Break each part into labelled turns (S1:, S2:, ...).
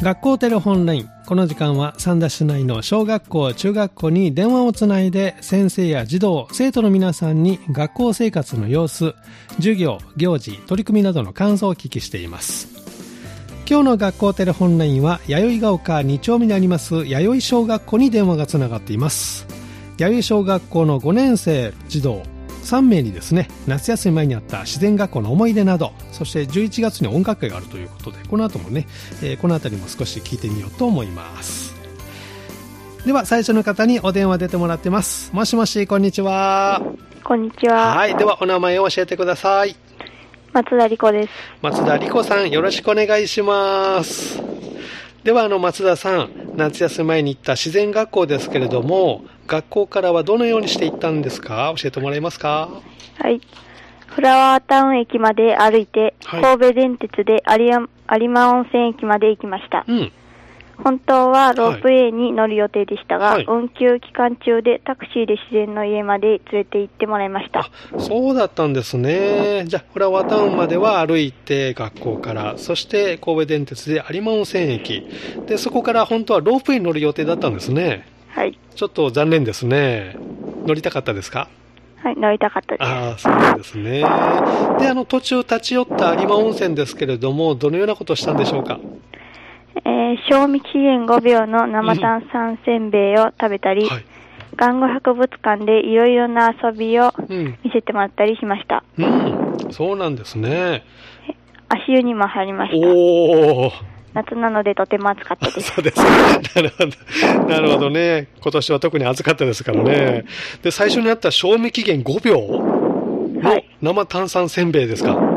S1: 学校テレホンライン。この時間は三田市内の小学校、中学校に電話をつないで先生や児童、生徒の皆さんに学校生活の様子、授業、行事、取り組みなどの感想をお聞きしています。今日の学校テレホンラインは弥生が丘2丁目にあります弥生小学校に電話がつながっています。弥生小学校の5年生児童3名にですね、夏休み前にあった自然学校の思い出など、そして11月に音楽会があるということで、この後もね、このあたりも少し聞いてみようと思います。では最初の方にお電話出てもらってます。もしもし、こんにちは。
S2: こんにちは。
S1: はい、ではお名前を教えてください。
S2: 松田理子です。
S1: 松田理子さん、よろしくお願いします。では松田さん、夏休み前に行った自然学校ですけれども、学校からはどのようにして行ったんですか？教えてもらえますか？
S2: はい。フラワータウン駅まで歩いて、はい、神戸電鉄で有馬温泉駅まで行きました。本当はロープウェイに乗る予定でしたが、はい、運休期間中でタクシーで自然の家まで連れて行ってもらいました。
S1: そうだったんですね。じゃあフラワータウンまでは歩いて学校から、そして神戸電鉄で有馬温泉駅で、そこから本当はロープウェイに乗る予定だったんですね。
S2: はい。
S1: ちょっと残念ですね。乗りたかったですか？
S2: はい、乗りたかったです。
S1: ああ、そうなんですね。で、途中立ち寄った有馬温泉ですけれども、どのようなことをしたんでしょうか？
S2: 賞味期限5秒の生炭酸せんべいを食べたり、はい、玩具博物館でいろいろな遊びを見せてもらったりしました。
S1: そうなんですね。
S2: 足湯にも入りました。
S1: おー。
S2: 夏なのでとても暑かったです。
S1: そうですね。なるほどね。今年は特に暑かったですからね。で、最初にあった賞味期限5秒の生炭酸せんべいですか？はい、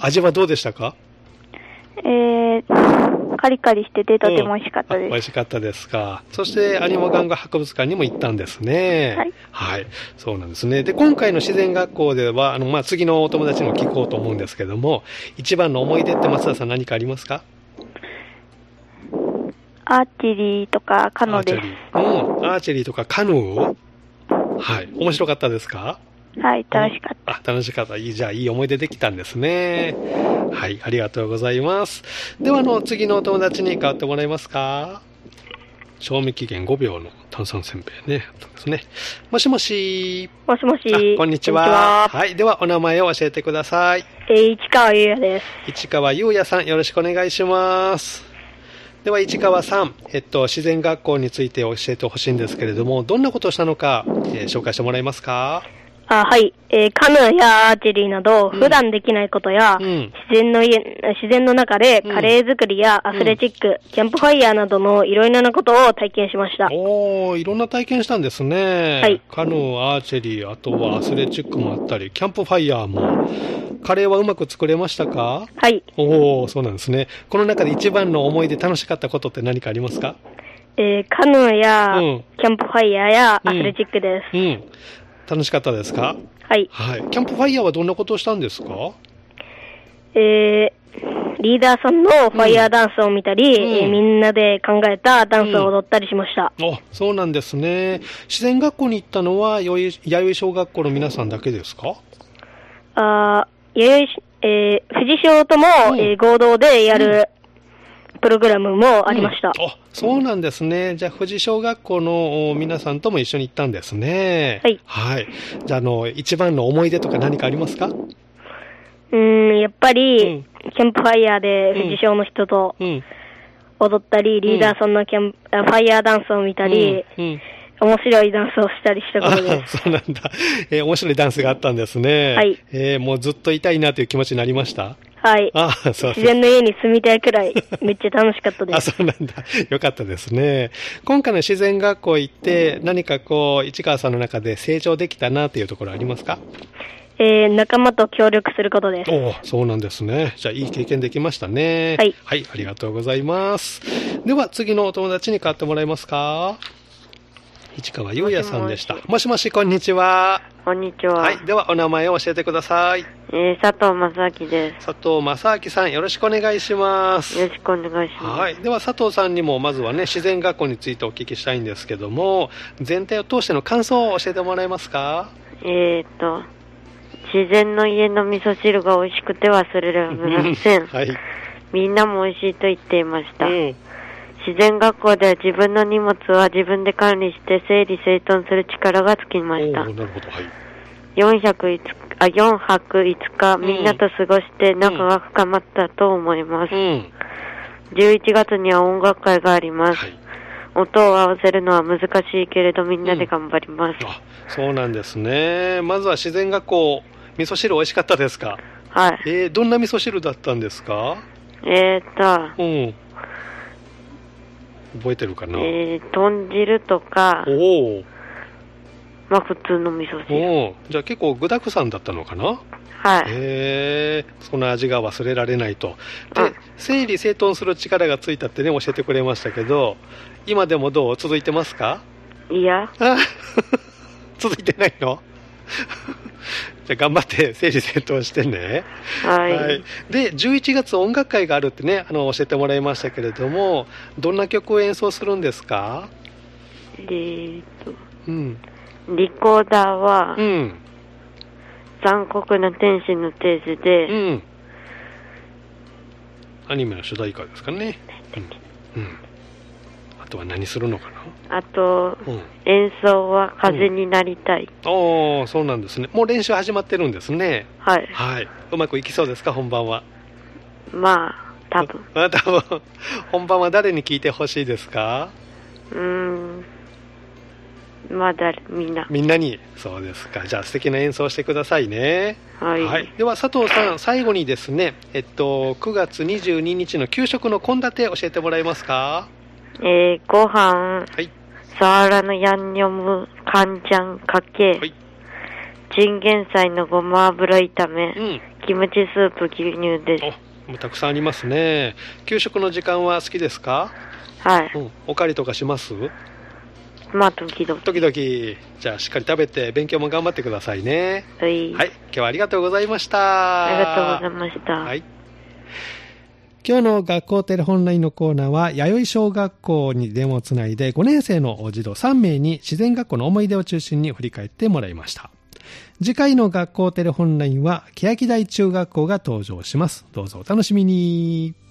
S1: 味はどうでしたか？
S2: カリカリしててとても美味しかったです。
S1: 美味しかったですか。そして有馬玩具博物館にも行ったんですね。
S2: はい。
S1: はい。そうなんですね。で、今回の自然学校では、次のお友達にも聞こうと思うんですけども、一番の思い出って松田さん何かありますか？
S2: アーチェリーとかカヌーです。
S1: アーチェリーとかカヌー？はい。面白かったですか？
S2: はい、楽しかった。
S1: 楽しかった。じゃあいい思い出できたんですね。はい、ありがとうございます。では次のお友達に代わってもらえますか？賞味期限5秒の炭酸せんべいね。ですね。もしもし。
S2: もしもし。
S1: こんにちは。はい、ではお名前を教えてください。
S2: 市川優也です。
S1: 市川優也さん、よろしくお願いします。では市川さん、自然学校について教えてほしいんですけれども、どんなことをしたのか、紹介してもらえますか？
S2: はい。カヌーやアーチェリーなど、普段できないことや、自然の中でカレー作りやアスレチック、キャンプファイヤーなどのいろいろなことを体験しました。
S1: いろんな体験したんですね。
S2: はい。
S1: カヌー、アーチェリー、あとはアスレチックもあったり、キャンプファイヤーも。カレーはうまく作れましたか？
S2: はい。
S1: そうなんですね。この中で一番の思い出、楽しかったことって何かありますか？
S2: カヌーや、キャンプファイヤーやアスレチックです。
S1: 楽しかったですか？
S2: はい。
S1: はい。キャンプファイヤーはどんなことをしたんですか？
S2: リーダーさんのファイヤーダンスを見たり、みんなで考えたダンスを踊ったりしました。
S1: そうなんですね。自然学校に行ったのは弥生小学校の皆さんだけですか？
S2: 富士小とも、合同でやる、プログラムもありました。
S1: そうなんですね。じゃあ、富士小学校の皆さんとも一緒に行ったんですね。
S2: はい。
S1: はい。じゃあ、一番の思い出とか何かありますか？
S2: やっぱり、キャンプファイヤーで富士小の人と踊ったり、リーダーさんのファイヤーダンスを見たり、面白いダンスをしたりしたことです。
S1: そうなんだ。面白いダンスがあったんですね。
S2: はい。
S1: もうずっといたいなという気持ちになりました？
S2: はい。
S1: そう
S2: 自然の家に住みたいくらい、めっちゃ楽しかったです。
S1: そうなんだ。よかったですね。今回の自然学校行って、何か市川さんの中で成長できたなというところありますか？
S2: 仲間と協力することです。
S1: そうなんですね。じゃあ、いい経験できましたね。
S2: はい。
S1: はい、ありがとうございます。では、次のお友達に代わってもらえますか？市川優也さんでした。もしもし、こんにちは。
S3: こんにちは。
S1: はい。では、お名前を教えてください。
S3: 佐藤正明です。
S1: 佐藤正明さん、よろしくお願いします。
S3: よろしくお願いします。
S1: はい。では、佐藤さんにも、まずはね、自然学校についてお聞きしたいんですけども、全体を通しての感想を教えてもらえますか？
S3: 自然の家の味噌汁が美味しくて忘れられません。
S1: はい。
S3: みんなも美味しいと言っていました。自然学校では自分の荷物は自分で管理して整理整頓する力がつきました。
S1: なるほど、はい。
S3: 4泊5日、みんなと過ごして仲が深まったと思います。11月には音楽会があります。音を合わせるのは難しいけれどみんなで頑張ります。
S1: そうなんですね。まずは自然学校、味噌汁美味しかったですか？
S3: はい。
S1: どんな味噌汁だったんですか？覚えてるかな？
S3: 豚汁とか、まあ普通の味噌汁。
S1: じゃあ結構具沢山だったのかな？
S3: はい。
S1: その味が忘れられないと。で、整理整頓する力がついたってね、教えてくれましたけど、今でもどう？続いてますか？
S3: いや。
S1: 続いてないの？じゃあ頑張って整理整頓してね。
S3: はい。
S1: で、11月音楽会があるってね、教えてもらいましたけれども、どんな曲を演奏するんですか？
S3: リコーダーは、残酷な天使のテーゼで、
S1: アニメの主題歌ですかね。あとは何するのかな？
S3: あと、演奏は風になりたい。
S1: そうなんですね。もう練習始まってるんですね。
S3: はい。
S1: うまくいきそうですか、本番は？
S3: まあ、多分。
S1: 本番は誰に聞いてほしいですか？
S3: まあみんな。
S1: みんなに。そうですか。じゃあ素敵な演奏してくださいね。
S3: はい。
S1: では佐藤さん、最後にですね、9月22日の給食の献立教えてもらえますか？
S3: ご飯、サワラのヤンニョムカンジャンかけ、チンゲン菜のごま油炒め、キムチスープ牛乳です。
S1: たくさんありますね。給食の時間は好きですか？
S3: はい。
S1: おかわりとかします？
S3: まあ時々。
S1: じゃあしっかり食べて勉強も頑張ってくださいね。
S3: はい。
S1: 今日はありがとうございました。
S3: ありがとうございました。
S1: 今日の学校テレホンラインのコーナーは、弥生小学校に電話をつないで5年生の児童3名に自然学校の思い出を中心に振り返ってもらいました。次回の学校テレホンラインは欅台中学校が登場します。どうぞお楽しみに。